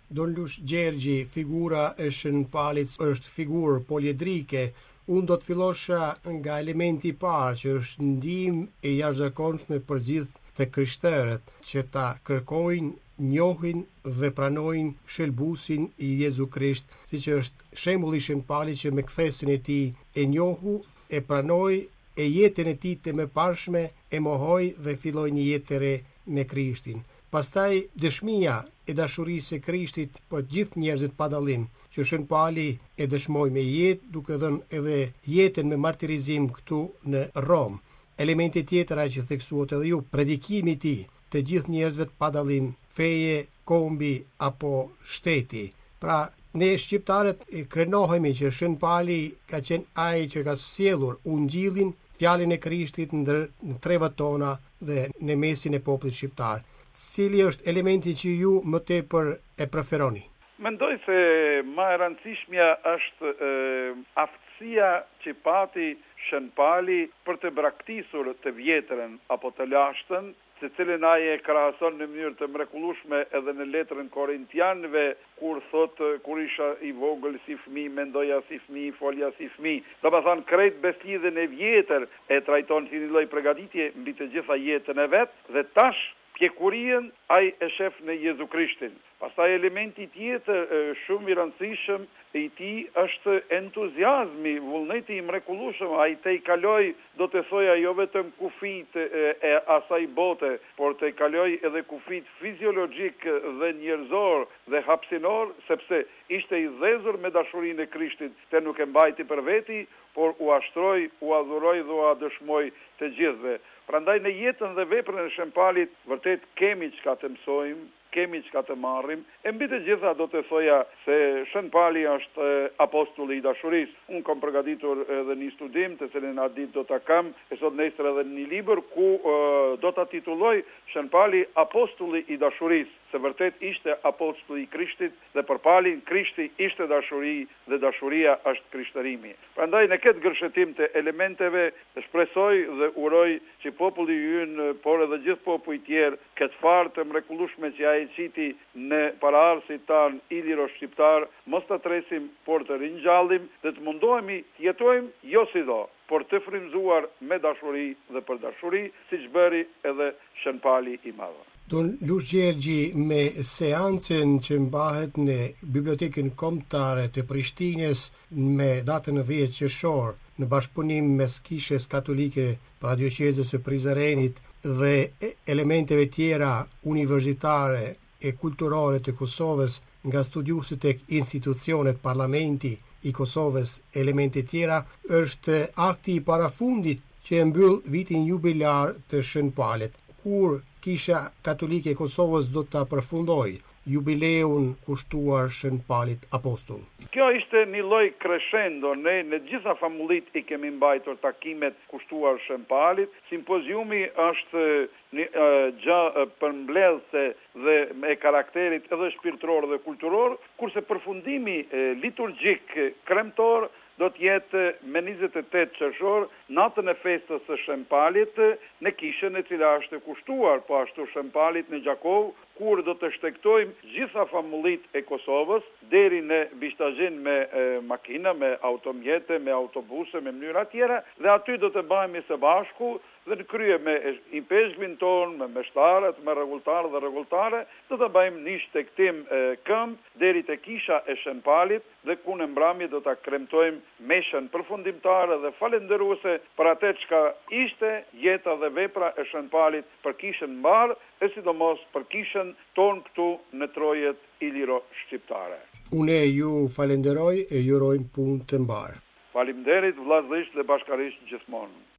Don Lush Gjergji, figura e Shën Palit është figurë poliedrike. Unë do të fillosha nga elementi i parë, që është ndihmë e jashtëzakonshme për gjithë të krishterët, që ta kërkojnë, njohin dhe pranojnë shëlbusin i Jezu Krisht, siç është shembulli i Shën Palit që me kthesin e tij e njohu, e pranoi e jetën e tij të mëparshme e mohoi dhe filloi një jetë të re në Krishtin. Pastaj dëshmia e dashurisë së Krishtit për gjithë njerëzit pa dallim, që Shën Pali e dëshmoi me jetë, duke dhënë edhe jetën me martirizim këtu në Rom. Elementi tjetër që theksuat edhe ju, predikimi i tij të gjithë njerëzve pa dallim, feje, kombi apo shteti. Pra, ne shqiptarët e krenohemi që Shën Pali ka qenë ai që ka sjellur ungjillin, fjalën e Krishtit në trevat tona dhe në mesin e popullit shqiptar. Cili është elementi që ju më tepër e preferoni? Mendoj se më e rëndësishmja është aftësia që pati Shën Pali për të braktisur të vjetërën apo të lashtën, se cilën ai e krahason në mënyrë të mrekullueshme edhe në letrën Korintianëve, kur thotë kur isha i vogël si fëmijë, mendoja si fëmijë, folja si fëmijë. Domethënë krejt beslidhen e vjetër e trajton si një lloj përgatitje mbi të gjitha jetën e vet dhe tash pjekurien ai e shef në Jezu Krishtin. Pastaj elementi tjetër shumë i rëndësishëm i tij është entuziazmi, vullneti i mrekullueshëm, ai te i kaloi, do të thoja, jo vetëm kufit e asaj bote, por te i kaloi edhe kufit fiziologjik dhe njerëzor dhe hapsinor, sepse ishte i dhezur me dashurinë e Krishtit, te nuk e mbajti për veti, por u ashtroi, u adhuroi dhe u dëshmoi të gjithëve. Prandaj në jetën dhe veprën e Shën Palit vërtet kemi çka të mësojmë, kemi çka të marrim. E mbi të gjitha do të thoja se Shën Pali është apostulli i dashurisë. Unë kam përgatitur edhe një studim, të cilin atë ditë do ta kam, e sot nesër edhe një libër ku do ta titulloj Shën Pali apostulli i dashurisë, se vërtet ishte apostulli i Krishtit dhe për Palin Krishti ishte dashuri dhe dashuria është krishtërimi. Prandaj në këtë gërshetim të elementeve shpresoj dhe uroj që populli ynë, por edhe gjithë popujt tjerë, këtë farë të mrekullueshme që ai citi në paraardhësit tan iliro shqiptar, mos ta tresim, por të ringjallim dhe të mundohemi të jetojmë jo si do, por të frymzuar me dashuri dhe për dashuri, siç bëri edhe Shën Pali i Madh. Don Lush Gjergji, me seancën që mbahet në Bibliotekën Kombëtare të Prishtinës me datën 10 qershor, në bashkëpunim mes Kishës Katolike pra Dioqezës së Prizrenit dhe elementeve tjera universitare e kulturore të Kosovës nga studiuesit e institucionet parlamenti i Kosovës, elemente tjera, është akti i parafundit që e mbyll vitin jubilar të Shën Palit, kur Kisha Katolike e Kosovës do ta përfundoj jubileun kushtuar Shën Palit apostull. Kjo ishte një lloj crescendo, ne në gjitha famullit i kemi mbajtur takimet kushtuar Shën Palit. Simpoziumi është një gjë përmbledhëse dhe e karakterit edhe shpirtëror dhe kulturor, kurse përfundimi liturgjik kremtor do të jetë me 28 qershor, natën e festës së Shën Palit, në kishën e cila është kushtuar po ashtu Shën Palit në Gjakov, kur do të shtektojmë gjitha famullit e Kosovës, deri në Bishtazhin me makina, me automjete, me autobuse, me mënyra tjera, dhe aty do të bëhemi së bashku dhe në krye me i peshkvin ton, me meshtarët, me rregulltarë dhe rregulltare, do të bëjmë një shtektim këmbë deri te kisha e Shën Palit dhe ku në mbrëmje do ta kremtojmë meshën përfundimtare dhe falënderuese për atë çka ishte jeta dhe vepra e Shën Palit për kishën mbar, e sidomos për kishën ton këtu në trojet iliro shqiptare. Unë ju falenderoj e ju uroj punë të mbar. Faleminderit vëllazërisht dhe bashkarisht gjithmonë.